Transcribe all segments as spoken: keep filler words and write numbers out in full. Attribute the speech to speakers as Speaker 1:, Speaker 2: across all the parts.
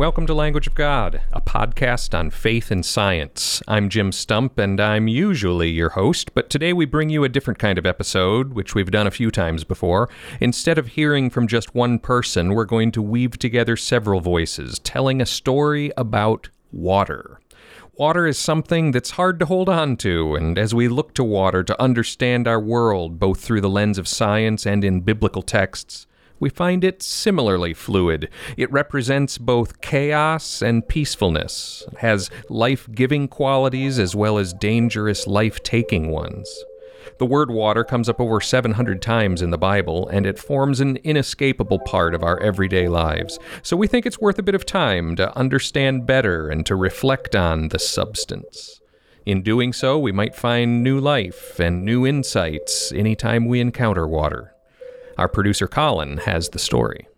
Speaker 1: welcome to Language of God, a podcast on faith and science. I'm Jim Stump, and I'm usually your host, but today we bring you a different kind of episode, which we've done a few times before. Instead of hearing from just one person, we're going to weave together several voices, telling a story about water. Water is something that's hard to hold on to, and as we look to water to understand our world, both through the lens of science and in biblical texts, we find it similarly fluid. It represents both chaos and peacefulness. It has life-giving qualities as well as dangerous, life-taking ones. The word water comes up over seven hundred times in the Bible, and it forms an inescapable part of our everyday lives. So we think it's worth a bit of time to understand better and to reflect on the substance. In doing so, we might find new life and new insights anytime we encounter water. Our producer Colin has the story.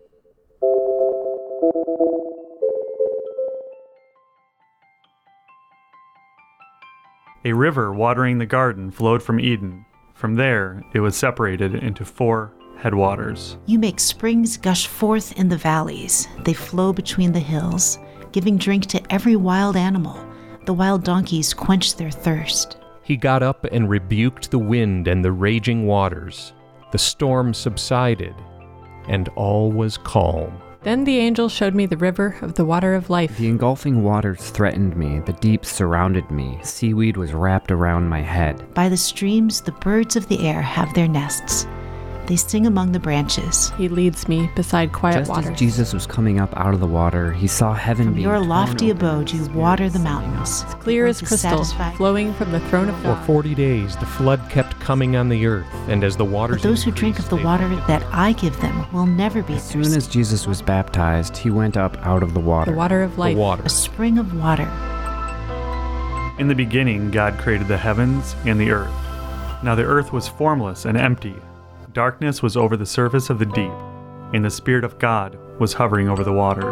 Speaker 2: A river watering the garden flowed from Eden. From there, it was separated into four headwaters.
Speaker 3: You make springs gush forth in the valleys. They flow between the hills, giving drink to every wild animal. The wild donkeys quench their thirst.
Speaker 1: He got up and rebuked the wind and the raging waters. The storm subsided, and all was calm.
Speaker 4: Then the angel showed me the river of the water of life.
Speaker 5: The engulfing waters threatened me, the deep surrounded me, seaweed was wrapped around my head.
Speaker 3: By the streams, the birds of the air have their nests. They sing among the branches.
Speaker 4: He leads me beside quiet
Speaker 5: Just
Speaker 4: waters.
Speaker 5: As Jesus was coming up out of the water, he saw heaven
Speaker 3: From
Speaker 5: being
Speaker 3: your
Speaker 5: torn
Speaker 3: lofty
Speaker 5: open
Speaker 3: abode, you
Speaker 5: and
Speaker 3: water the
Speaker 5: spirits
Speaker 3: mountains.
Speaker 4: As clear as
Speaker 3: To
Speaker 4: crystal,
Speaker 3: satisfy-
Speaker 4: flowing from the throne of
Speaker 1: For
Speaker 4: God.
Speaker 1: forty days the flood kept coming on the earth, and as the waters
Speaker 3: But those who drink of the
Speaker 1: increased,
Speaker 3: water
Speaker 1: they lived.
Speaker 3: that I give them will never be
Speaker 5: As soon
Speaker 3: thirsty.
Speaker 5: as Jesus was baptized, he went up out of the water.
Speaker 4: The water of
Speaker 1: The
Speaker 4: life.
Speaker 1: water.
Speaker 3: A spring of water.
Speaker 2: In the beginning, God created the heavens and the earth. Now the earth was formless and empty. Darkness was over the surface of the deep, and the Spirit of God was hovering over the waters.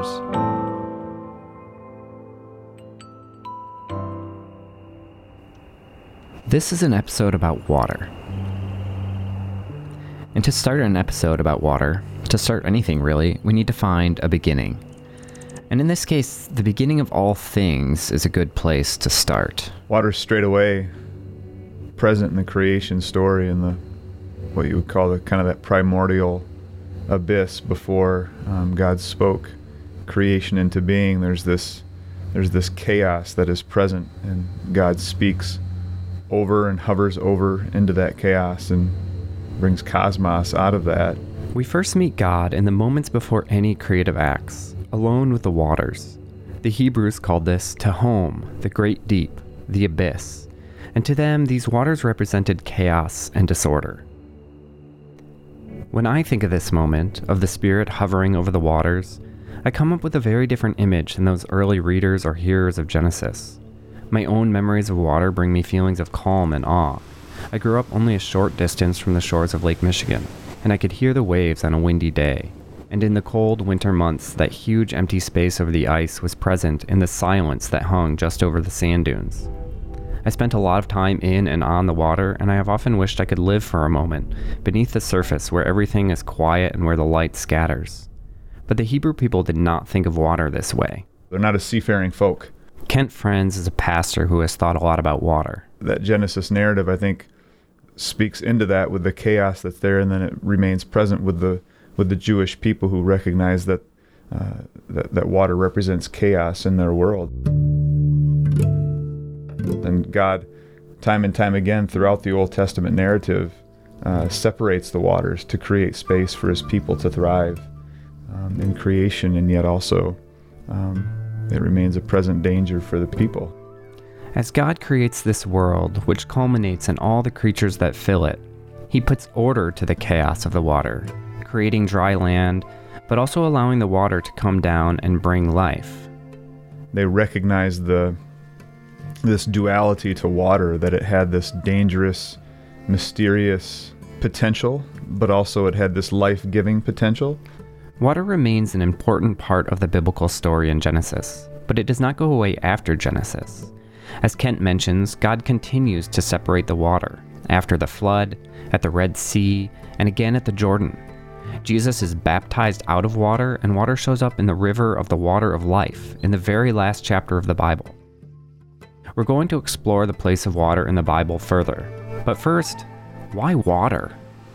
Speaker 5: This is an episode about water. And to start an episode about water, to start anything really, we need to find a beginning. And in this case, the beginning of all things is a good place to start.
Speaker 6: Water's straight away present in the creation story, in the what you would call the kind of that primordial abyss before um, God spoke creation into being. There's this there's this chaos that is present, and God speaks over and hovers over into that chaos and brings cosmos out of that.
Speaker 5: We first meet God in the moments before any creative acts, alone with the waters. The Hebrews called this Tehom, the great deep, the abyss, and to them these waters represented chaos and disorder. When I think of this moment, of the Spirit hovering over the waters, I come up with a very different image than those early readers or hearers of Genesis. My own memories of water bring me feelings of calm and awe. I grew up only a short distance from the shores of Lake Michigan, and I could hear the waves on a windy day. And in the cold winter months, that huge empty space over the ice was present in the silence that hung just over the sand dunes. I spent a lot of time in and on the water, and I have often wished I could live for a moment beneath the surface where everything is quiet and where the light scatters. But the Hebrew people did not think of water this way.
Speaker 6: They're not a seafaring folk.
Speaker 5: Kent Friends is a pastor who has thought a lot about water.
Speaker 6: That Genesis narrative, I think, speaks into that with the chaos that's there, and then it remains present with the with the Jewish people who recognize that uh, that, that water represents chaos in their world. And God, time and time again throughout the Old Testament narrative, uh, separates the waters to create space for his people to thrive um, in creation, and yet also um, it remains a present danger for the people.
Speaker 5: As God creates this world, which culminates in all the creatures that fill it, he puts order to the chaos of the water, creating dry land, but also allowing the water to come down and bring life.
Speaker 6: They recognized the this duality to water, that it had this dangerous, mysterious potential, but also it had this life-giving potential.
Speaker 5: Water remains an important part of the biblical story in Genesis, but it does not go away after Genesis. As Kent mentions, God continues to separate the water, after the flood, at the Red Sea, and again at the Jordan. Jesus is baptized out of water, and water shows up in the river of the water of life in the very last chapter of the Bible. We're going to explore the place of water in the Bible further. But first, why water?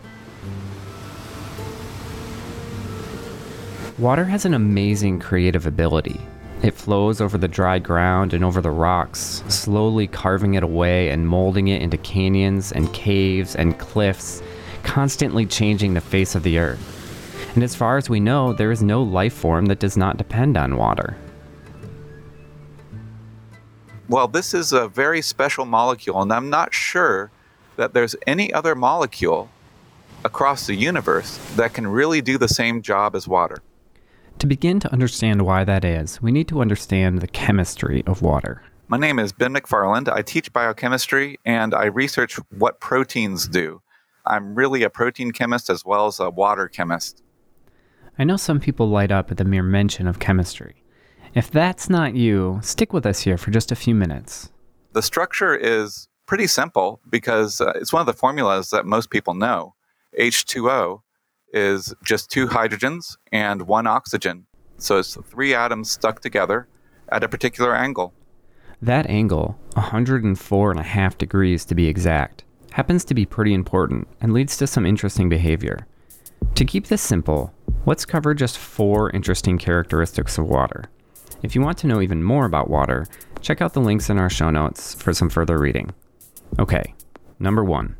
Speaker 5: Water has an amazing creative ability. It flows over the dry ground and over the rocks, slowly carving it away and molding it into canyons and caves and cliffs, constantly changing the face of the earth. And as far as we know, there is no life form that does not depend on water.
Speaker 7: Well, this is a very special molecule, and I'm not sure that there's any other molecule across the universe that can really do the same job as water.
Speaker 5: To begin to understand why that is, we need to understand the chemistry of water.
Speaker 7: My name is Ben McFarland. I teach biochemistry, and I research what proteins do. I'm really a protein chemist as well as a water chemist.
Speaker 5: I know some people light up at the mere mention of chemistry. If that's not you, stick with us here for just a few minutes.
Speaker 7: The structure is pretty simple because uh, it's one of the formulas that most people know. H two O is just two hydrogens and one oxygen. So it's three atoms stuck together at a particular angle.
Speaker 5: That angle, one hundred four and a half degrees to be exact, happens to be pretty important and leads to some interesting behavior. To keep this simple, let's cover just four interesting characteristics of water. If you want to know even more about water, check out the links in our show notes for some further reading. Okay, number one.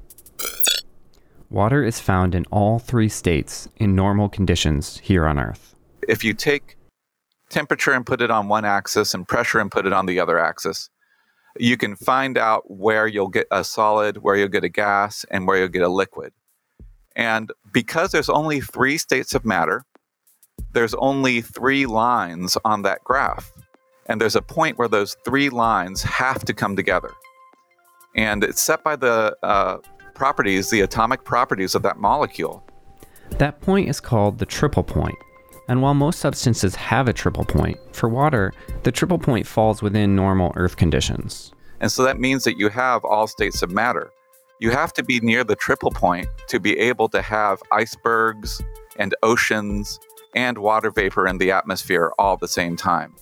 Speaker 5: Water is found in all three states in normal conditions here on Earth.
Speaker 7: If you take temperature and put it on one axis and pressure and put it on the other axis, you can find out where you'll get a solid, where you'll get a gas, and where you'll get a liquid. And because there's only three states of matter, there's only three lines on that graph. And there's a point where those three lines have to come together. And it's set by the uh, properties, the atomic properties of that molecule.
Speaker 5: That point is called the triple point. And while most substances have a triple point, for water, the triple point falls within normal Earth conditions.
Speaker 7: And so that means that you have all states of matter. You have to be near the triple point to be able to have icebergs and oceans and water vapor in the atmosphere all at the same time.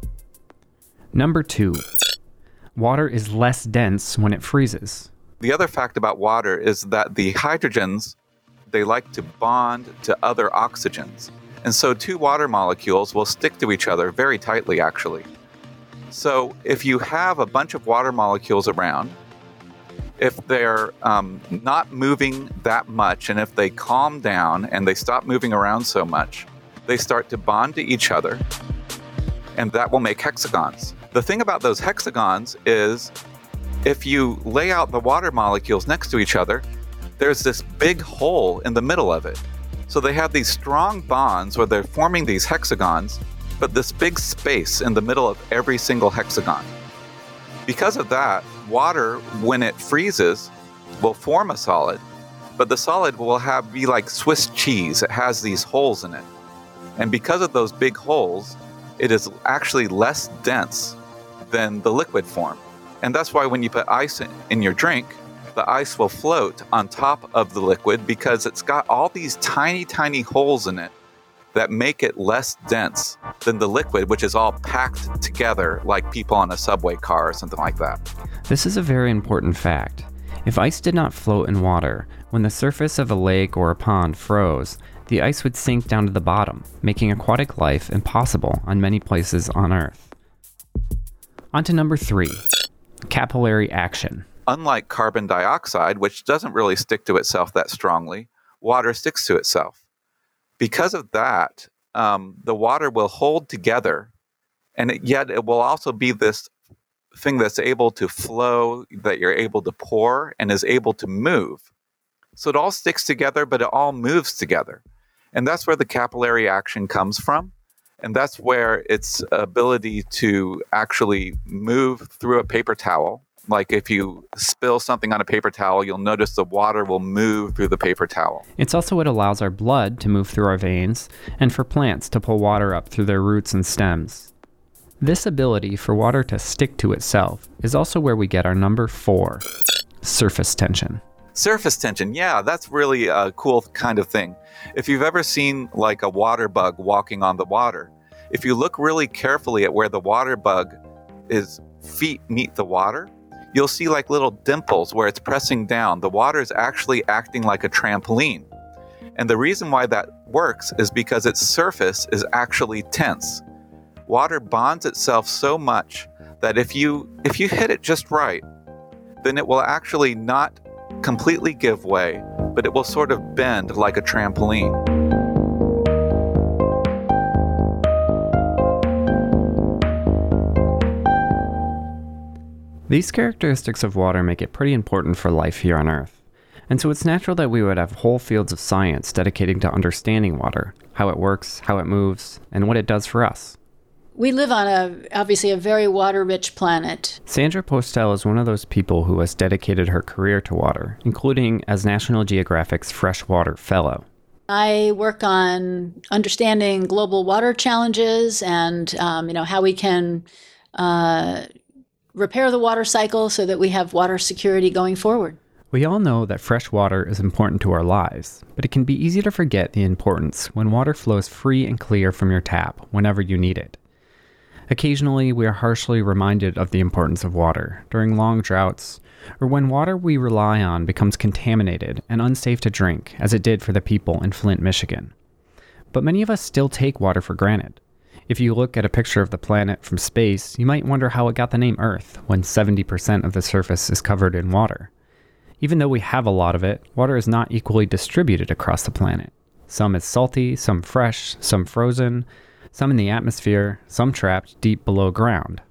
Speaker 5: Number two, water is less dense when it freezes.
Speaker 7: The other fact about water is that the hydrogens, they like to bond to other oxygens. And so two water molecules will stick to each other very tightly, actually. So if you have a bunch of water molecules around, if they're um, not moving that much, and if they calm down and they stop moving around so much, they start to bond to each other, and that will make hexagons. The thing about those hexagons is if you lay out the water molecules next to each other, there's this big hole in the middle of it. So they have these strong bonds where they're forming these hexagons, but this big space in the middle of every single hexagon. Because of that, water, when it freezes, will form a solid, but the solid will have be like Swiss cheese. It has these holes in it. And because of those big holes, it is actually less dense than the liquid form. And that's why when you put ice in, in your drink, the ice will float on top of the liquid because it's got all these tiny, tiny holes in it that make it less dense than the liquid, which is all packed together like people on a subway car or something like that.
Speaker 5: This is a very important fact. If ice did not float in water, when the surface of a lake or a pond froze, the ice would sink down to the bottom, making aquatic life impossible on many places on Earth. On to number three, capillary action.
Speaker 7: Unlike carbon dioxide, which doesn't really stick to itself that strongly, water sticks to itself. Because of that, um, the water will hold together, and it, yet it will also be this thing that's able to flow, that you're able to pour, and is able to move. So it all sticks together, but it all moves together. And that's where the capillary action comes from. And that's where its ability to actually move through a paper towel. Like if you spill something on a paper towel, you'll notice the water will move through the paper towel.
Speaker 5: It's also what allows our blood to move through our veins and for plants to pull water up through their roots and stems. This ability for water to stick to itself is also where we get our number four, surface tension.
Speaker 7: Surface tension, yeah, that's really a cool kind of thing. If you've ever seen like a water bug walking on the water, if you look really carefully at where the water bug is feet meet the water, you'll see like little dimples where it's pressing down. The water is actually acting like a trampoline. And the reason why that works is because its surface is actually tense. Water bonds itself so much that if you if you hit it just right, then it will actually not completely give way, but it will sort of bend like a trampoline.
Speaker 5: These characteristics of water make it pretty important for life here on Earth. And so it's natural that we would have whole fields of science dedicating to understanding water, how it works, how it moves, and what it does for us.
Speaker 8: We live on a obviously a very water-rich planet.
Speaker 5: Sandra Postel is one of those people who has dedicated her career to water, including as National Geographic's Freshwater Fellow.
Speaker 8: I work on understanding global water challenges and um, you know how we can uh, repair the water cycle so that we have water security going forward.
Speaker 5: We all know that fresh water is important to our lives, but it can be easy to forget the importance when water flows free and clear from your tap whenever you need it. Occasionally, we are harshly reminded of the importance of water during long droughts, or when water we rely on becomes contaminated and unsafe to drink, as it did for the people in Flint, Michigan. But many of us still take water for granted. If you look at a picture of the planet from space, you might wonder how it got the name Earth when seventy percent of the surface is covered in water. Even though we have a lot of it, water is not equally distributed across the planet. Some is salty, some fresh, some frozen, some in the atmosphere, some trapped deep below ground.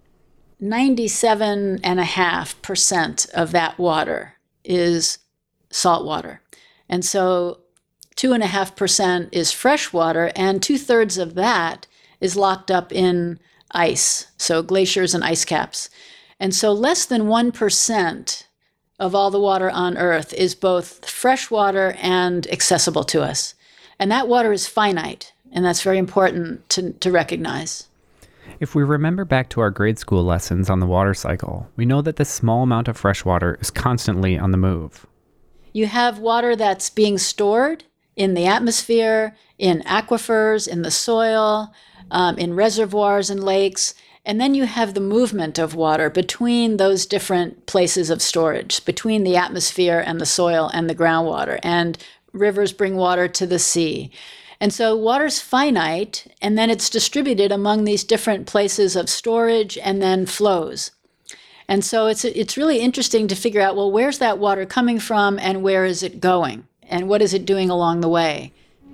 Speaker 8: ninety-seven point five percent of that water is salt water. And so two point five percent is fresh water, and two-thirds of that is locked up in ice, so glaciers and ice caps. And so less than one percent of all the water on Earth is both fresh water and accessible to us. And that water is finite. And that's very important to, to recognize.
Speaker 5: If we remember back to our grade school lessons on the water cycle, we know that this small amount of fresh water is constantly on the move.
Speaker 8: You have water that's being stored in the atmosphere, in aquifers, in the soil, um, in reservoirs and lakes, and then you have the movement of water between those different places of storage, between the atmosphere and the soil and the groundwater, and rivers bring water to the sea. And so water's finite, and then it's distributed among these different places of storage and then flows. And so it's it's really interesting to figure out, well, where's that water coming from and where is it going? And what is it doing along the way?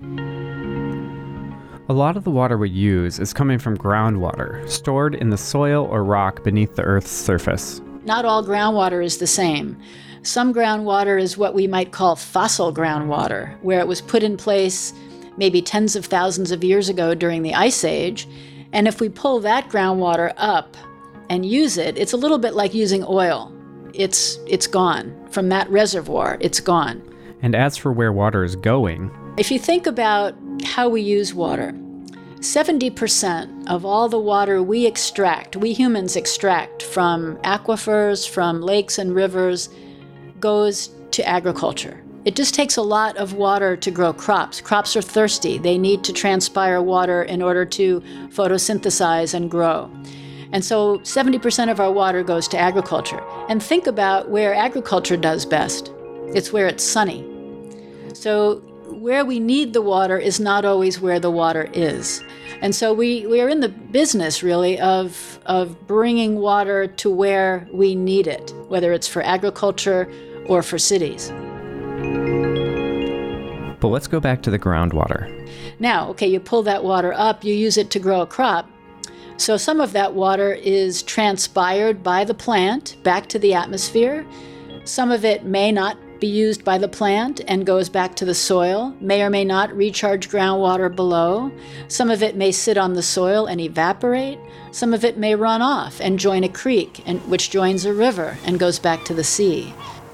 Speaker 5: A lot of the water we use is coming from groundwater, stored in the soil or rock beneath the Earth's surface.
Speaker 8: Not all groundwater is the same. Some groundwater is what we might call fossil groundwater, where it was put in place maybe tens of thousands of years ago during the Ice Age. And if we pull that groundwater up and use it, it's a little bit like using oil. It's it's gone. From that reservoir, it's gone.
Speaker 5: And as for where water is going,
Speaker 8: if you think about how we use water, seventy percent of all the water we extract, we humans extract from aquifers, from lakes and rivers, goes to agriculture. It just takes a lot of water to grow crops. Crops are thirsty. They need to transpire water in order to photosynthesize and grow. And so seventy percent of our water goes to agriculture. And think about where agriculture does best. It's where it's sunny. So where we need the water is not always where the water is. And so we, we are in the business, really, of, of bringing water to where we need it, whether it's for agriculture or for cities.
Speaker 5: But let's go back to the groundwater.
Speaker 8: Now, okay, you pull that water up, you use it to grow a crop. So some of that water is transpired by the plant back to the atmosphere. Some of it may not be used by the plant and goes back to the soil, may or may not recharge groundwater below. Some of it may sit on the soil and evaporate. Some of it may run off and join a creek, and, which joins a river and goes back to the sea.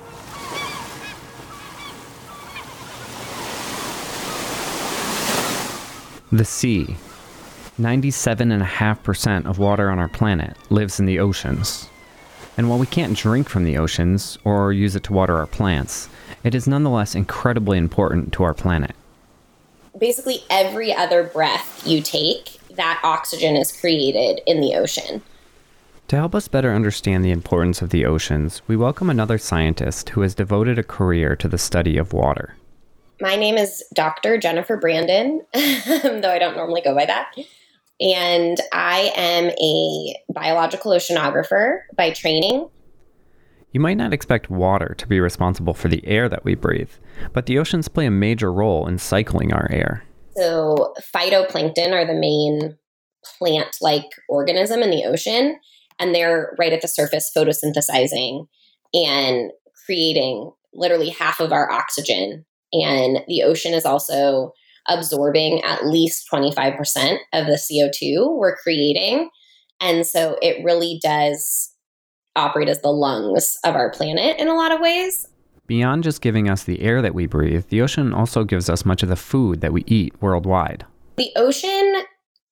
Speaker 5: The sea. ninety-seven point five percent of water on our planet lives in the oceans. And while we can't drink from the oceans or use it to water our plants, it is nonetheless incredibly important to our planet.
Speaker 9: Basically, every other breath you take, that oxygen is created in the ocean.
Speaker 5: To help us better understand the importance of the oceans, we welcome another scientist who has devoted a career to the study of water.
Speaker 9: My name is Doctor Jennifer Brandon, though I don't normally go by that. And I am a biological oceanographer by training.
Speaker 5: You might not expect water to be responsible for the air that we breathe, but the oceans play a major role in cycling our air.
Speaker 9: So phytoplankton are the main plant-like organism in the ocean, and they're right at the surface photosynthesizing and creating literally half of our oxygen. And the ocean is also absorbing at least twenty-five percent of the C O two we're creating. And so it really does operate as the lungs of our planet in a lot of ways.
Speaker 5: Beyond just giving us the air that we breathe, the ocean also gives us much of the food that we eat worldwide.
Speaker 9: The ocean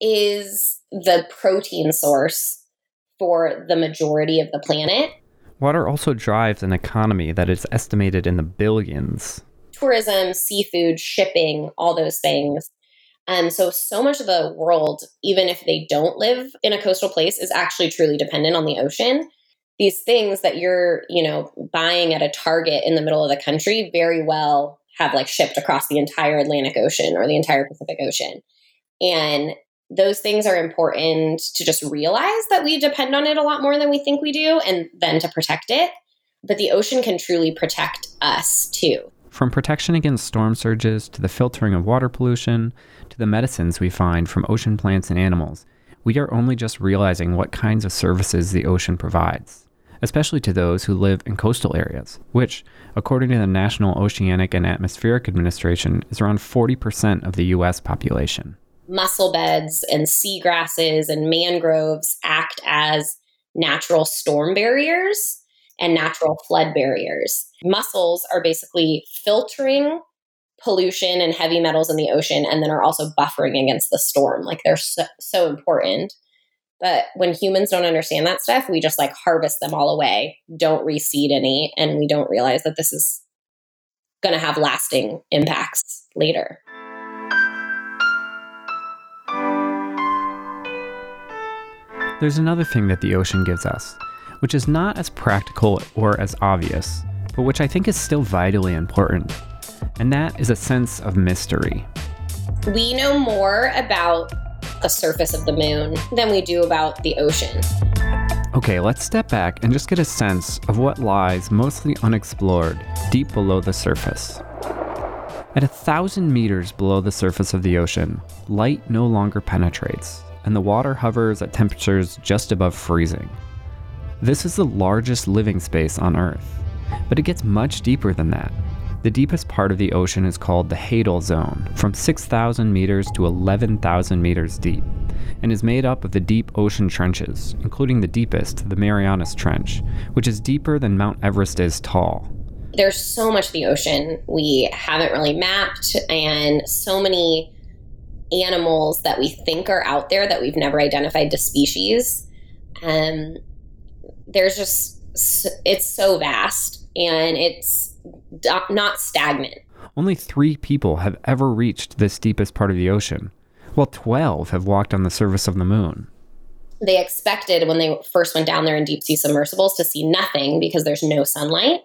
Speaker 9: is the protein source for the majority of the planet.
Speaker 5: Water also drives an economy that is estimated in the billions.
Speaker 9: Tourism, seafood, shipping, all those things. Um, so, so much of the world, even if they don't live in a coastal place, is actually truly dependent on the ocean. These things that you're, you know, buying at a Target in the middle of the country very well have like shipped across the entire Atlantic Ocean or the entire Pacific Ocean. And those things are important to just realize that we depend on it a lot more than we think we do, and then to protect it. But the ocean can truly protect us too.
Speaker 5: From protection against storm surges, to the filtering of water pollution, to the medicines we find from ocean plants and animals, we are only just realizing what kinds of services the ocean provides, especially to those who live in coastal areas, which, according to the National Oceanic and Atmospheric Administration, is around forty percent of the U S population.
Speaker 9: Mussel beds and seagrasses and mangroves act as natural storm barriers and natural flood barriers. Mussels are basically filtering pollution and heavy metals in the ocean, and then are also buffering against the storm. Like, they're so, so important. But when humans don't understand that stuff, we just like harvest them all away, don't reseed any, and we don't realize that this is going to have lasting impacts later.
Speaker 5: There's another thing that the ocean gives us, which is not as practical or as obvious, but which I think is still vitally important, and that is a sense of mystery.
Speaker 9: We know more about the surface of the moon than we do about the ocean.
Speaker 5: Okay, let's step back and just get a sense of what lies mostly unexplored deep below the surface. At a thousand meters below the surface of the ocean, light no longer penetrates, and the water hovers at temperatures just above freezing. This is the largest living space on Earth, but it gets much deeper than that. The deepest part of the ocean is called the Hadal Zone, from six thousand meters to eleven thousand meters deep, and is made up of the deep ocean trenches, including the deepest, the Marianas Trench, which is deeper than Mount Everest is tall.
Speaker 9: There's so much of the ocean we haven't really mapped, and so many animals that we think are out there that we've never identified to species. Um, there's just, it's so vast, and it's not stagnant.
Speaker 5: Only three people have ever reached this deepest part of the ocean, while twelve have walked on the surface of the moon.
Speaker 9: They expected when they first went down there in deep sea submersibles to see nothing because there's no sunlight.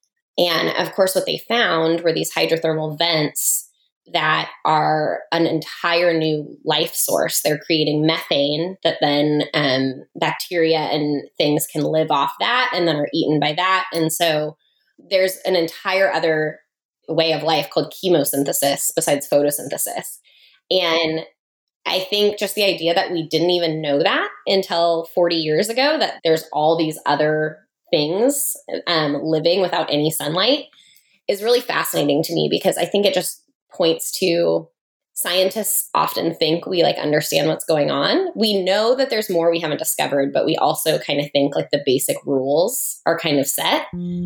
Speaker 9: And of course, what they found were these hydrothermal vents that are an entire new life source. They're creating methane that then um, bacteria and things can live off that and then are eaten by that. And so there's an entire other way of life called chemosynthesis besides photosynthesis. And I think just the idea that we didn't even know that until forty years ago, that there's all these other things um, living without any sunlight, is really fascinating to me, because I think it just points to scientists often think we like understand what's going on. We know that there's more we haven't discovered, but we also kind of think like the basic rules are kind of set.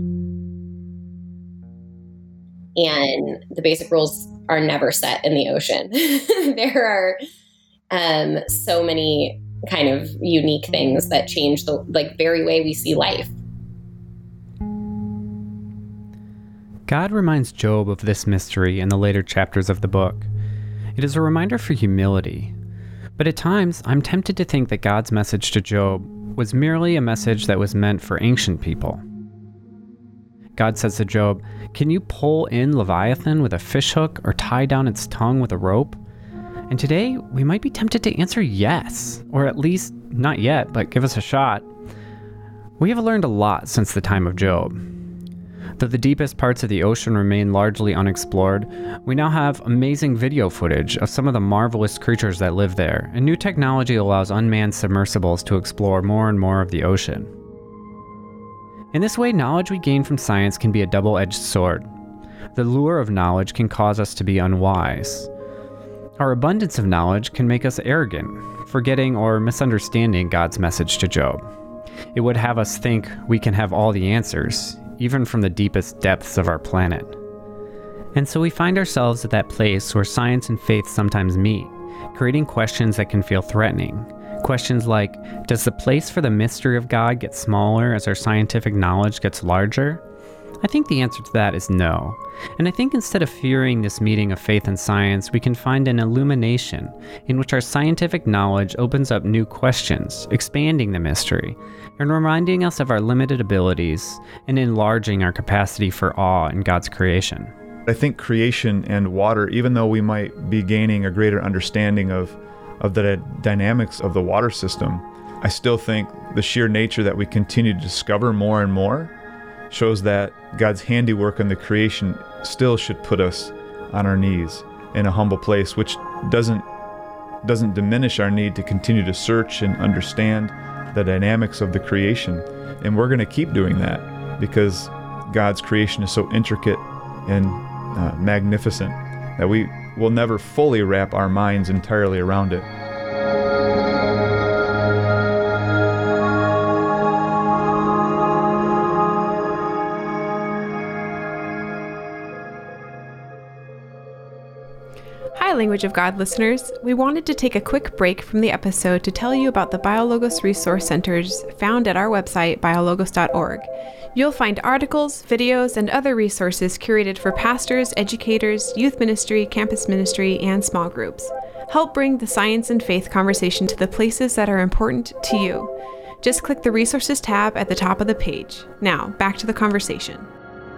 Speaker 9: And the basic rules are never set in the ocean. There are um, so many kind of unique things that change the like very way we see life.
Speaker 5: God reminds Job of this mystery in the later chapters of the book. It is a reminder for humility, but at times I'm tempted to think that God's message to Job was merely a message that was meant for ancient people. God says to Job, "Can you pull in Leviathan with a fishhook or tie down its tongue with a rope?" And today, we might be tempted to answer yes, or at least not yet, but give us a shot. We have learned a lot since the time of Job. Though the deepest parts of the ocean remain largely unexplored, we now have amazing video footage of some of the marvelous creatures that live there, and new technology allows unmanned submersibles to explore more and more of the ocean. In this way, knowledge we gain from science can be a double-edged sword. The lure of knowledge can cause us to be unwise. Our abundance of knowledge can make us arrogant, forgetting or misunderstanding God's message to Job. It would have us think we can have all the answers, even from the deepest depths of our planet. And so we find ourselves at that place where science and faith sometimes meet, creating questions that can feel threatening. Questions like, does the place for the mystery of God get smaller as our scientific knowledge gets larger? I think the answer to that is no. And I think instead of fearing this meeting of faith and science, we can find an illumination in which our scientific knowledge opens up new questions, expanding the mystery, and reminding us of our limited abilities and enlarging our capacity for awe in God's creation.
Speaker 6: I think creation and water, even though we might be gaining a greater understanding of, of the dynamics of the water system, I still think the sheer nature that we continue to discover more and more shows that God's handiwork in the creation still should put us on our knees in a humble place, which doesn't doesn't diminish our need to continue to search and understand the dynamics of the creation. And we're going to keep doing that because God's creation is so intricate and uh, magnificent that we will never fully wrap our minds entirely around it.
Speaker 10: Hi, Language of God listeners. We wanted to take a quick break from the episode to tell you about the BioLogos Resource Centers found at our website, biologos dot org. You'll find articles, videos, and other resources curated for pastors, educators, youth ministry, campus ministry, and small groups. Help bring the science and faith conversation to the places that are important to you. Just click the Resources tab at the top of the page. Now, back to the conversation.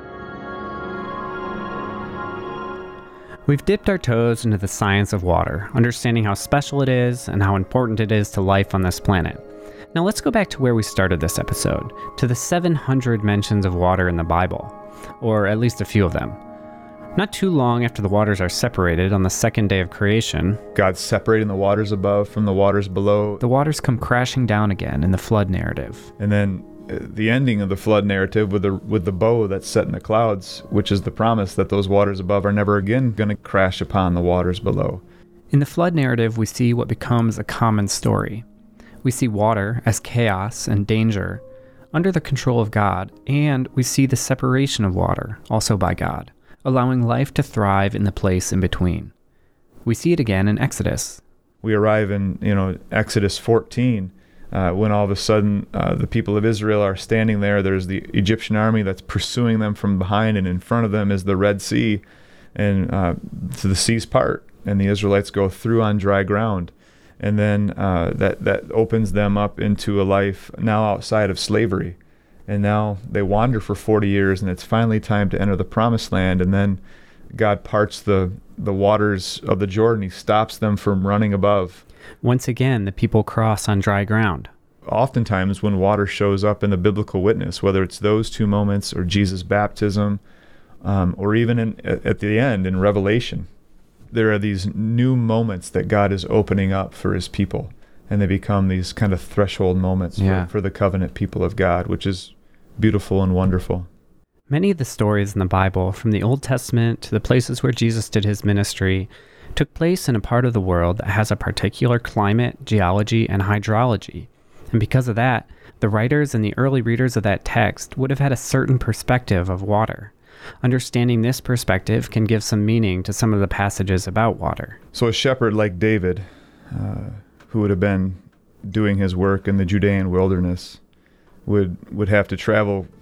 Speaker 5: We've dipped our toes into the science of water, understanding how special it is and how important it is to life on this planet. Now let's go back to where we started this episode, to the seven hundred mentions of water in the Bible, or at least a few of them. Not too long after the waters are separated on the second day of creation,
Speaker 6: God's separating the waters above from the waters below.
Speaker 5: The waters come crashing down again in the flood narrative.
Speaker 6: And then the ending of the flood narrative with the with the bow that's set in the clouds, which is the promise that those waters above are never again going to crash upon the waters below.
Speaker 5: In the flood narrative, we see what becomes a common story. We see water as chaos and danger under the control of God, and we see the separation of water also by God, allowing life to thrive in the place in between. We see it again in Exodus.
Speaker 6: We arrive in, you know, Exodus fourteen. Uh, when all of a sudden uh, the people of Israel are standing there, there's the Egyptian army that's pursuing them from behind, and in front of them is the Red Sea, and uh, so the seas part, and the Israelites go through on dry ground, and then uh, that that opens them up into a life now outside of slavery, and now they wander for forty years, and it's finally time to enter the Promised Land, and then God parts the the waters of the Jordan. He stops them from running above.
Speaker 5: Once again, the people cross on dry ground.
Speaker 6: Oftentimes when water shows up in the biblical witness, whether it's those two moments or Jesus' baptism, um, or even in, at the end in Revelation, there are these new moments that God is opening up for his people, and they become these kind of threshold moments
Speaker 5: yeah.
Speaker 6: for, for the covenant people of God, which is beautiful and wonderful.
Speaker 5: Many of the stories in the Bible, from the Old Testament to the places where Jesus did his ministry, took place in a part of the world that has a particular climate, geology, and hydrology. And because of that, the writers and the early readers of that text would have had a certain perspective of water. Understanding this perspective can give some meaning to some of the passages about water.
Speaker 6: So a shepherd like David, uh, who would have been doing his work in the Judean wilderness, would would have to travel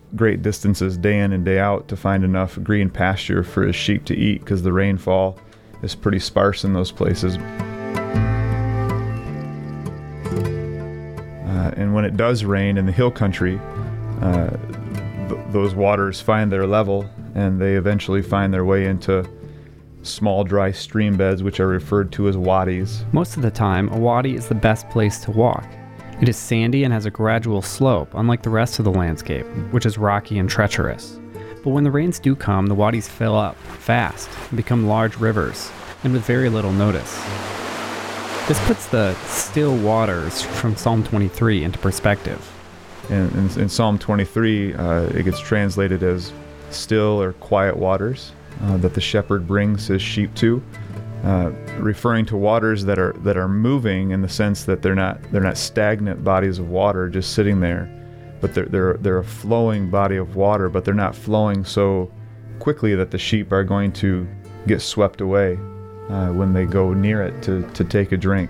Speaker 6: great distances day in and day out to find enough green pasture for his sheep to eat, because the rainfall is pretty sparse in those places. Uh, and when it does rain in the hill country, uh, th- those waters find their level, and they eventually find their way into small dry stream beds, which are referred to as wadis.
Speaker 5: Most of the time, a wadi is the best place to walk. It is sandy and has a gradual slope, unlike the rest of the landscape, which is rocky and treacherous. But when the rains do come, the wadis fill up fast and become large rivers, and with very little notice. This puts the still waters from Psalm twenty-three into perspective.
Speaker 6: In, in, in Psalm twenty-three, uh, it gets translated as still or quiet waters uh, that the shepherd brings his sheep to, uh, referring to waters that are that are moving in the sense that they're not they're not stagnant bodies of water just sitting there, but they're they're they're a flowing body of water, but they're not flowing so quickly that the sheep are going to get swept away uh, when they go near it to, to take a drink.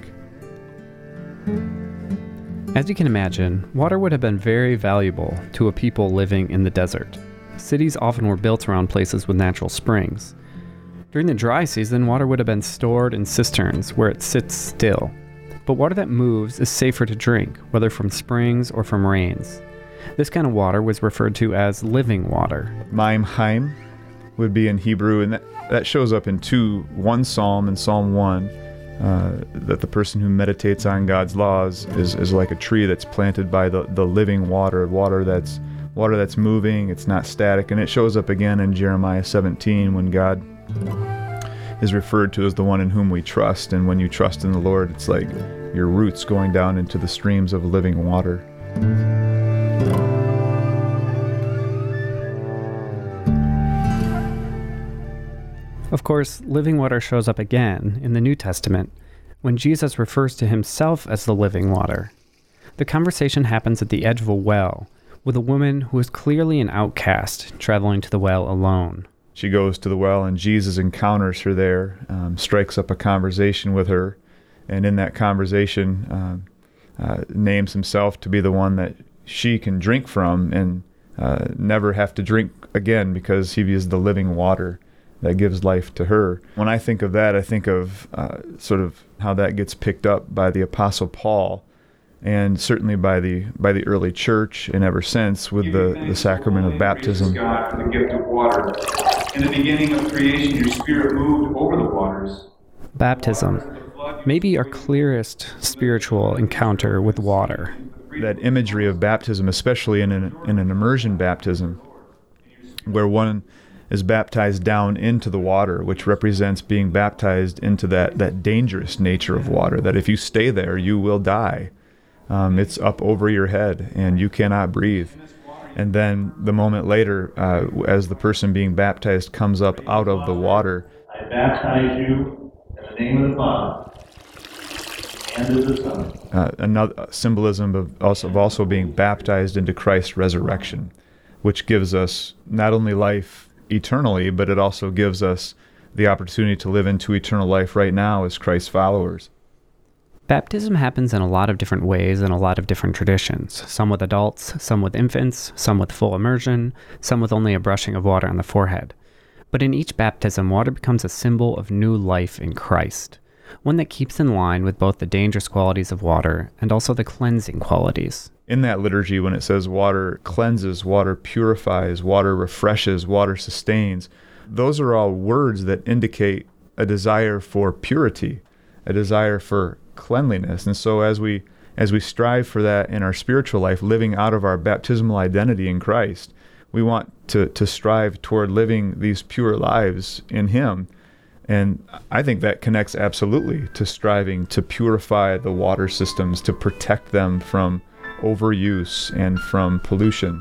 Speaker 5: As you can imagine, water would have been very valuable to a people living in the desert. Cities often were built around places with natural springs. During the dry season, water would have been stored in cisterns where it sits still. But water that moves is safer to drink, whether from springs or from rains. This kind of water was referred to as living water.
Speaker 6: Maim Haim would be in Hebrew, and that, that shows up in two, one psalm, in Psalm one, uh, that the person who meditates on God's laws is, is like a tree that's planted by the, the living water, water that's water that's moving, it's not static. And it shows up again in Jeremiah seventeen when God is referred to as the one in whom we trust. And when you trust in the Lord, it's like your roots going down into the streams of living water.
Speaker 5: Of course, living water shows up again in the New Testament when Jesus refers to himself as the living water. The conversation happens at the edge of a well with a woman who is clearly an outcast traveling to the well alone.
Speaker 6: She goes to the well, and Jesus encounters her there, um, strikes up a conversation with her, and in that conversation um, uh, names himself to be the one that she can drink from and uh, never have to drink again, because he is the living water that gives life to her. When I think of that, I think of uh, sort of how that gets picked up by the Apostle Paul, and certainly by the by the early church, and ever since with the, the sacrament of baptism.
Speaker 11: God for the gift of water. In the beginning of creation, your spirit moved over the waters.
Speaker 5: Baptism may be our clearest spiritual encounter with water.
Speaker 6: That imagery of baptism, especially in an, in an immersion baptism, where one is baptized down into the water, which represents being baptized into that, that dangerous nature of water, that if you stay there, you will die. Um, it's up over your head, and you cannot breathe. And then the moment later, uh, as the person being baptized comes up out of the water,
Speaker 11: I baptize you in the name of the Father and of the Son.
Speaker 6: Uh, another symbolism of also, of also being baptized into Christ's resurrection, which gives us not only life eternally, but it also gives us the opportunity to live into eternal life right now as Christ's followers.
Speaker 5: Baptism happens in a lot of different ways in a lot of different traditions, some with adults, some with infants, some with full immersion, some with only a brushing of water on the forehead. But in each baptism, water becomes a symbol of new life in Christ, one that keeps in line with both the dangerous qualities of water and also the cleansing qualities.
Speaker 6: In that liturgy, when it says water cleanses, water purifies, water refreshes, water sustains, those are all words that indicate a desire for purity, a desire for cleanliness. And so as we as we strive for that in our spiritual life, living out of our baptismal identity in Christ, we want to, to strive toward living these pure lives in Him. And I think that connects absolutely to striving to purify the water systems, to protect them from overuse and from pollution.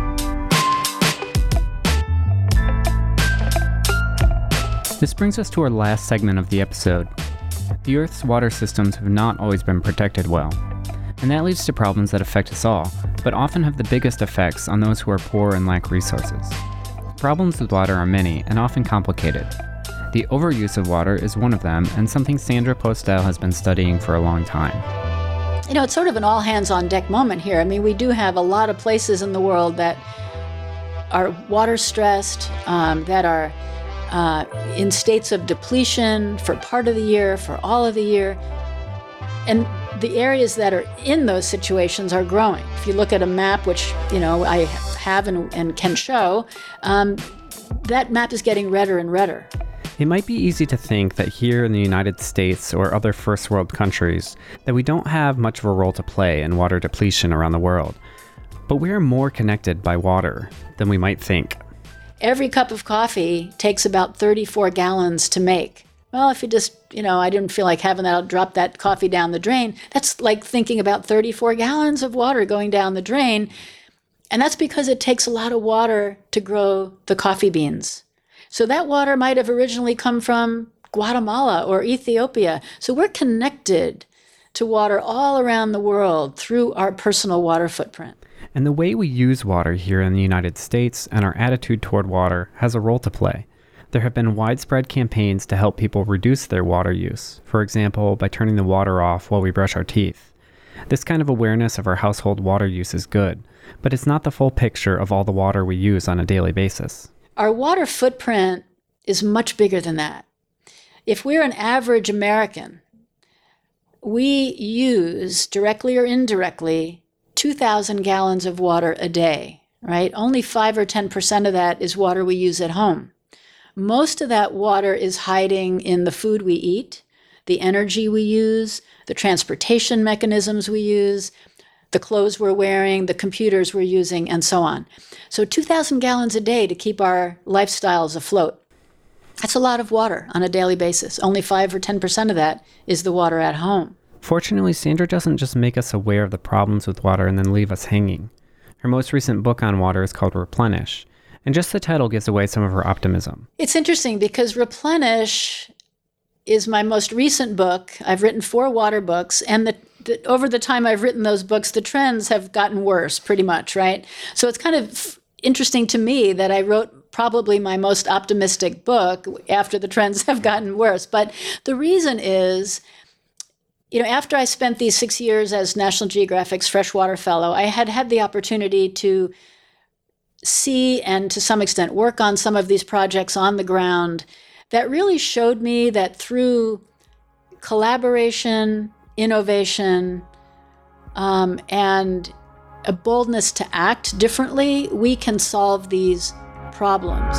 Speaker 5: This brings us to our last segment of the episode. The Earth's water systems have not always been protected well, and that leads to problems that affect us all, but often have the biggest effects on those who are poor and lack resources. Problems with water are many and often complicated. The overuse of water is one of them, and something Sandra Postel has been studying for a long time.
Speaker 8: You know, it's sort of an all-hands-on-deck moment here. I mean, we do have a lot of places in the world that are water stressed, um, that are uh, in states of depletion for part of the year, for all of the year. And the areas that are in those situations are growing. If you look at a map, which you know I have and, and can show, um, that map is getting redder and redder.
Speaker 5: It might be easy to think that here in the United States or other first world countries that we don't have much of a role to play in water depletion around the world. But we are more connected by water than we might think.
Speaker 8: Every cup of coffee takes about thirty-four gallons to make. Well, if you just, you know, I didn't feel like having that, I'll drop that coffee down the drain. That's like thinking about thirty-four gallons of water going down the drain. And that's because it takes a lot of water to grow the coffee beans. So that water might have originally come from Guatemala or Ethiopia. So we're connected to water all around the world through our personal water footprint.
Speaker 5: And the way we use water here in the United States and our attitude toward water has a role to play. There have been widespread campaigns to help people reduce their water use, for example, by turning the water off while we brush our teeth. This kind of awareness of our household water use is good, but it's not the full picture of all the water we use on a daily basis.
Speaker 8: Our water footprint is much bigger than that. If we're an average American, we use, directly or indirectly, two thousand gallons of water a day, right? Only five or ten percent of that is water we use at home. Most of that water is hiding in the food we eat, the energy we use, the transportation mechanisms we use, the clothes we're wearing, the computers we're using, and so on. So two thousand gallons a day to keep our lifestyles afloat. That's a lot of water on a daily basis. Only five or ten percent of that is the water at home.
Speaker 5: Fortunately, Sandra doesn't just make us aware of the problems with water and then leave us hanging. Her most recent book on water is called Replenish, and just the title gives away some of her optimism.
Speaker 8: It's interesting because Replenish is my most recent book. I've written four water books, and the, the, over the time I've written those books, the trends have gotten worse, pretty much, right? So it's kind of interesting to me that I wrote probably my most optimistic book after the trends have gotten worse. But the reason is, you know, after I spent these six years as National Geographic's Freshwater Fellow, I had had the opportunity to see and to some extent work on some of these projects on the ground that really showed me that through collaboration, innovation, um, and a boldness to act differently, we can solve these problems.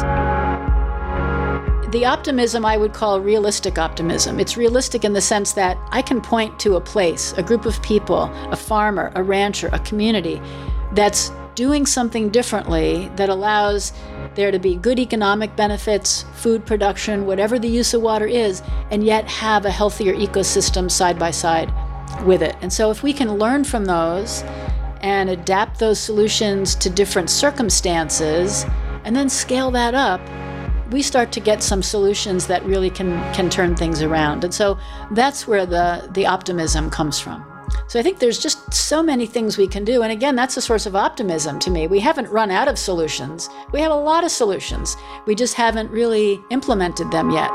Speaker 8: The optimism I would call realistic optimism. It's realistic in the sense that I can point to a place, a group of people, a farmer, a rancher, a community that's doing something differently that allows there to be good economic benefits, food production, whatever the use of water is, and yet have a healthier ecosystem side by side with it. And so if we can learn from those and adapt those solutions to different circumstances and then scale that up, we start to get some solutions that really can, can turn things around. And so that's where the, the optimism comes from. So I think there's just so many things we can do. And again, that's a source of optimism to me. We haven't run out of solutions. We have a lot of solutions. We just haven't really implemented them yet.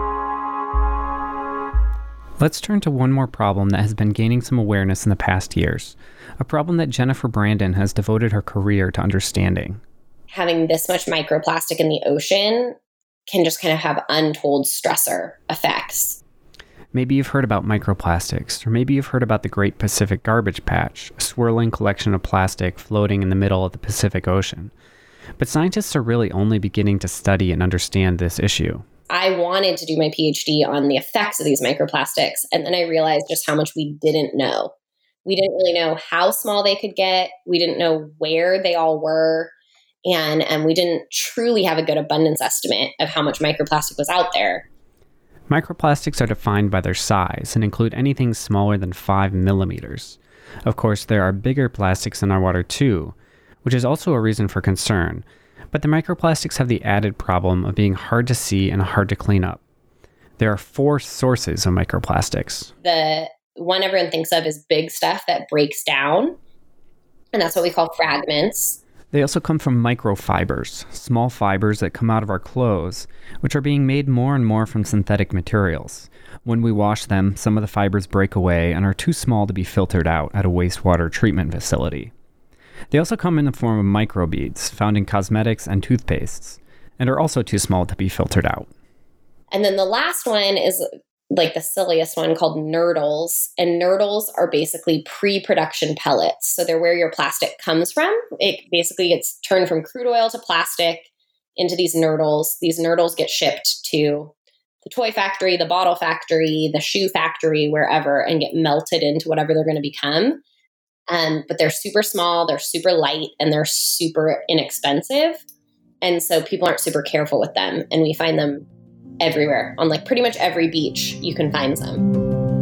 Speaker 5: Let's turn to one more problem that has been gaining some awareness in the past years, a problem that Jennifer Brandon has devoted her career to understanding.
Speaker 9: Having this much microplastic in the ocean can just kind of have untold stressor effects.
Speaker 5: Maybe you've heard about microplastics, or maybe you've heard about the Great Pacific Garbage Patch, a swirling collection of plastic floating in the middle of the Pacific Ocean. But scientists are really only beginning to study and understand this issue.
Speaker 9: I wanted to do my PhD on the effects of these microplastics, and then I realized just how much we didn't know. We didn't really know how small they could get. We didn't know where they all were. And, and we didn't truly have a good abundance estimate of how much microplastic was out there.
Speaker 5: Microplastics are defined by their size and include anything smaller than five millimeters. Of course, there are bigger plastics in our water too, which is also a reason for concern. But the microplastics have the added problem of being hard to see and hard to clean up. There are four sources of microplastics.
Speaker 9: The one everyone thinks of is big stuff that breaks down, and that's what we call fragments.
Speaker 5: They also come from microfibers, small fibers that come out of our clothes, which are being made more and more from synthetic materials. When we wash them, some of the fibers break away and are too small to be filtered out at a wastewater treatment facility. They also come in the form of microbeads found in cosmetics and toothpastes, and are also too small to be filtered out.
Speaker 9: And then the last one is like the silliest one, called nurdles. And nurdles are basically pre-production pellets. So they're where your plastic comes from. It basically gets turned from crude oil to plastic into these nurdles. These nurdles get shipped to the toy factory, the bottle factory, the shoe factory, wherever, and get melted into whatever they're going to become. Um, but they're super small, they're super light, and they're super inexpensive. And so people aren't super careful with them. And we find them everywhere. On like pretty much every beach, you can find some.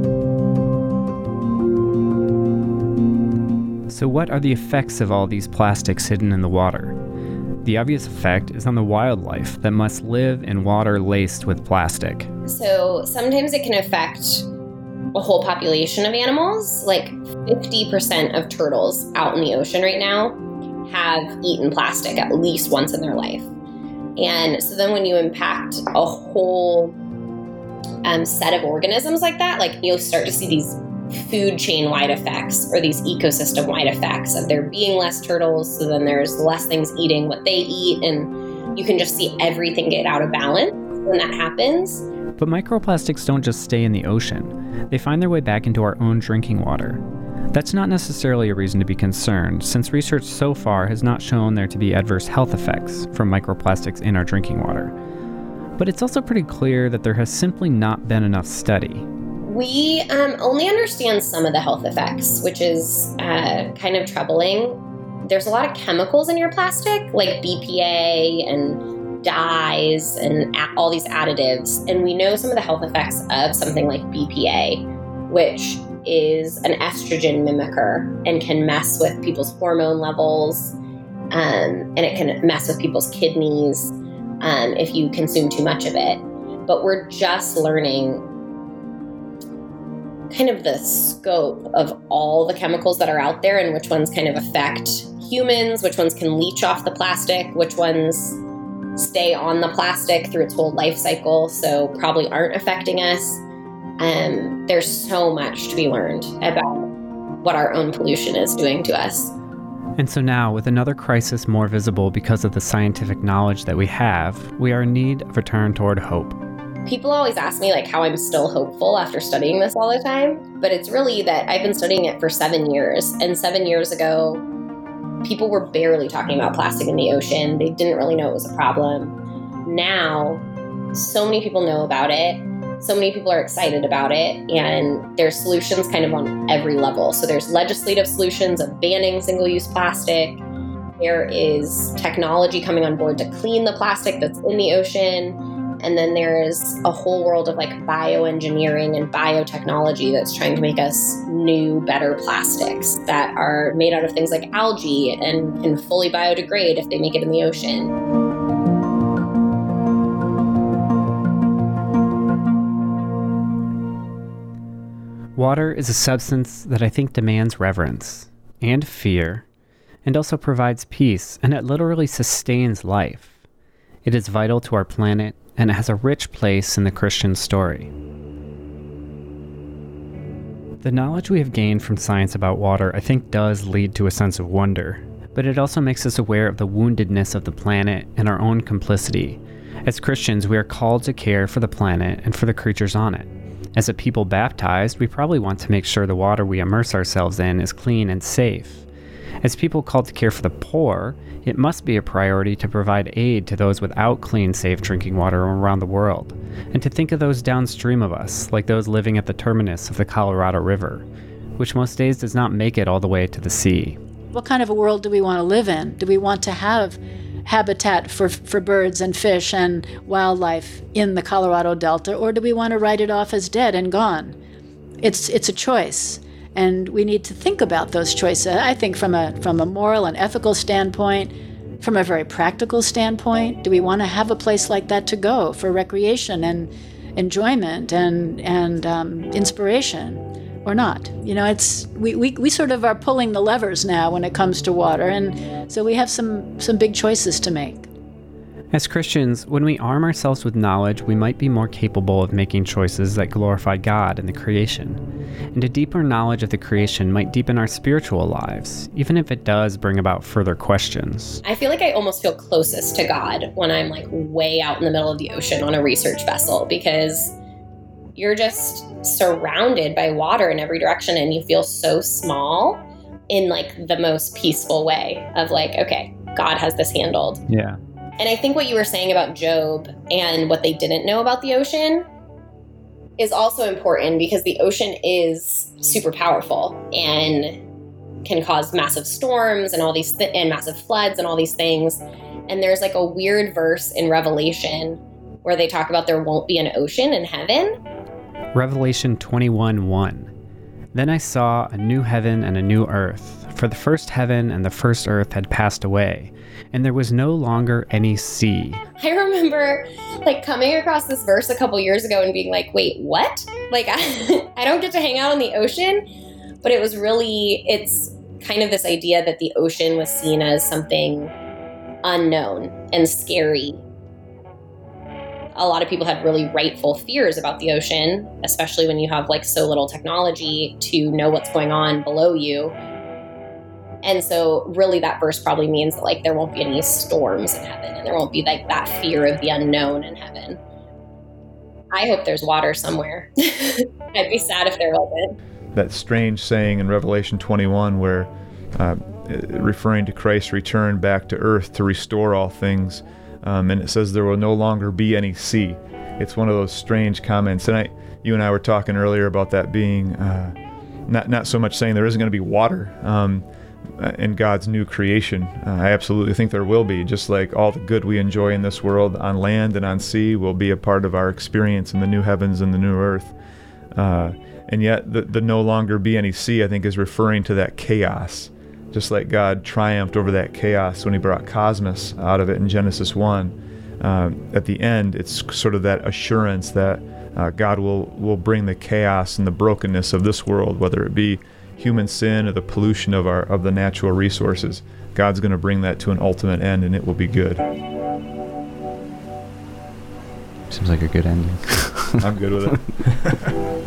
Speaker 5: So what are the effects of all these plastics hidden in the water? The obvious effect is on the wildlife that must live in water laced with plastic.
Speaker 9: So sometimes it can affect a whole population of animals. Like fifty percent of turtles out in the ocean right now have eaten plastic at least once in their life. And so then when you impact a whole um, set of organisms like that, like you'll start to see these food chain wide effects or these ecosystem wide effects of there being less turtles. So then there's less things eating what they eat. And you can just see everything get out of balance when that happens.
Speaker 5: But microplastics don't just stay in the ocean. They find their way back into our own drinking water. That's not necessarily a reason to be concerned, since research so far has not shown there to be adverse health effects from microplastics in our drinking water. But it's also pretty clear that there has simply not been enough study.
Speaker 9: We um, only understand some of the health effects, which is uh, kind of troubling. There's a lot of chemicals in your plastic, like B P A and dyes and a- all these additives. And we know some of the health effects of something like B P A, which is an estrogen mimicker and can mess with people's hormone levels, um, and it can mess with people's kidneys um, if you consume too much of it. But we're just learning kind of the scope of all the chemicals that are out there and which ones kind of affect humans, which ones can leach off the plastic, which ones stay on the plastic through its whole life cycle, so probably aren't affecting us. Um, there's so much to be learned about what our own pollution is doing to us.
Speaker 5: And so now, with another crisis more visible because of the scientific knowledge that we have, we are in need of a turn toward hope.
Speaker 9: People always ask me like how I'm still hopeful after studying this all the time, but it's really that I've been studying it for seven years. And seven years ago, people were barely talking about plastic in the ocean. They didn't really know it was a problem. Now, so many people know about it. So many people are excited about it, and there's solutions kind of on every level. So there's legislative solutions of banning single-use plastic. There is technology coming on board to clean the plastic that's in the ocean. And then there's a whole world of like bioengineering and biotechnology that's trying to make us new, better plastics that are made out of things like algae and can fully biodegrade if they make it in the ocean.
Speaker 5: Water is a substance that I think demands reverence and fear, and also provides peace, and it literally sustains life. It is vital to our planet, and it has a rich place in the Christian story. The knowledge we have gained from science about water, I think, does lead to a sense of wonder, but it also makes us aware of the woundedness of the planet and our own complicity. As Christians, we are called to care for the planet and for the creatures on it. As a people baptized, we probably want to make sure the water we immerse ourselves in is clean and safe. As people called to care for the poor, it must be a priority to provide aid to those without clean, safe drinking water around the world, and to think of those downstream of us, like those living at the terminus of the Colorado River, which most days does not make it all the way to the sea.
Speaker 8: What kind of a world do we want to live in? Do we want to have habitat for for birds and fish and wildlife in the Colorado Delta, or do we want to write it off as dead and gone? It's it's a choice, and we need to think about those choices. I think from a from a moral and ethical standpoint, from a very practical standpoint, do we want to have a place like that to go for recreation and enjoyment and and um, inspiration? Or not. You know, it's we, we, we sort of are pulling the levers now when it comes to water, and so we have some, some big choices to make.
Speaker 5: As Christians, when we arm ourselves with knowledge, we might be more capable of making choices that glorify God and the creation. And a deeper knowledge of the creation might deepen our spiritual lives, even if it does bring about further questions.
Speaker 9: I feel like I almost feel closest to God when I'm like way out in the middle of the ocean on a research vessel, because you're just surrounded by water in every direction and you feel so small in like the most peaceful way of like, okay, God has this handled.
Speaker 5: Yeah.
Speaker 9: And I think what you were saying about Job and what they didn't know about the ocean is also important, because the ocean is super powerful and can cause massive storms and all these th- and massive floods and all these things. And there's like a weird verse in Revelation where they talk about there won't be an ocean in heaven.
Speaker 5: Revelation twenty-one one. Then I saw a new heaven and a new earth, for the first heaven and the first earth had passed away, and there was no longer any sea.
Speaker 9: I remember like coming across this verse a couple years ago and being like, wait, what? Like, I, I don't get to hang out in the ocean? But it was really, it's kind of this idea that the ocean was seen as something unknown and scary. A lot of people had really rightful fears about the ocean, especially when you have like so little technology to know what's going on below you. And so really that verse probably means that like there won't be any storms in heaven and there won't be like that fear of the unknown in heaven. I hope there's water somewhere. I'd be sad if there wasn't.
Speaker 6: That strange saying in Revelation twenty-one where uh, referring to Christ's return back to earth to restore all things, um, and it says there will no longer be any sea. It's one of those strange comments. And I, you and I were talking earlier about that being uh, not, not so much saying there isn't going to be water, um, in God's new creation. Uh, I absolutely think there will be, just like all the good we enjoy in this world on land and on sea will be a part of our experience in the new heavens and the new earth. Uh, and yet the, the no longer be any sea, I think, is referring to that chaos. Just like God triumphed over that chaos when he brought cosmos out of it in Genesis one. Um, at the end, it's sort of that assurance that uh, God will, will bring the chaos and the brokenness of this world, whether it be human sin or the pollution of our of the natural resources. God's going to bring that to an ultimate end, and it will be good.
Speaker 5: Seems like a good ending.
Speaker 6: I'm good with it.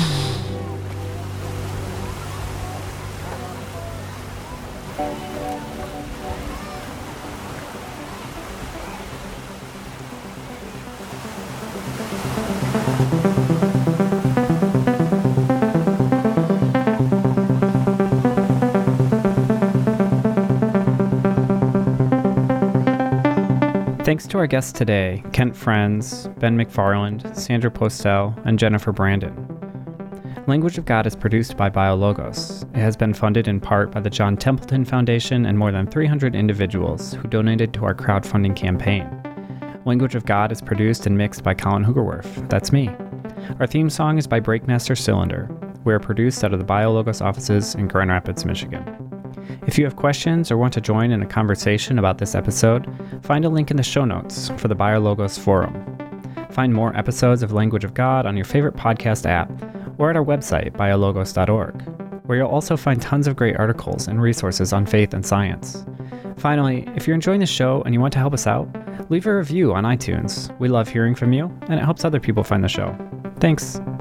Speaker 5: Thanks to our guests today, Kent Friends, Ben McFarland, Sandra Postel, and Jennifer Brandon. Language of God is produced by BioLogos. It has been funded in part by the John Templeton Foundation and more than three hundred individuals who donated to our crowdfunding campaign. Language of God is produced and mixed by Colin Hoogerwerf. That's me. Our theme song is by Breakmaster Cylinder. We are produced out of the BioLogos offices in Grand Rapids, Michigan. If you have questions or want to join in a conversation about this episode, find a link in the show notes for the BioLogos forum. Find more episodes of Language of God on your favorite podcast app or at our website, biologos dot org, where you'll also find tons of great articles and resources on faith and science. Finally, if you're enjoying the show and you want to help us out, leave a review on iTunes. We love hearing from you, and it helps other people find the show. Thanks.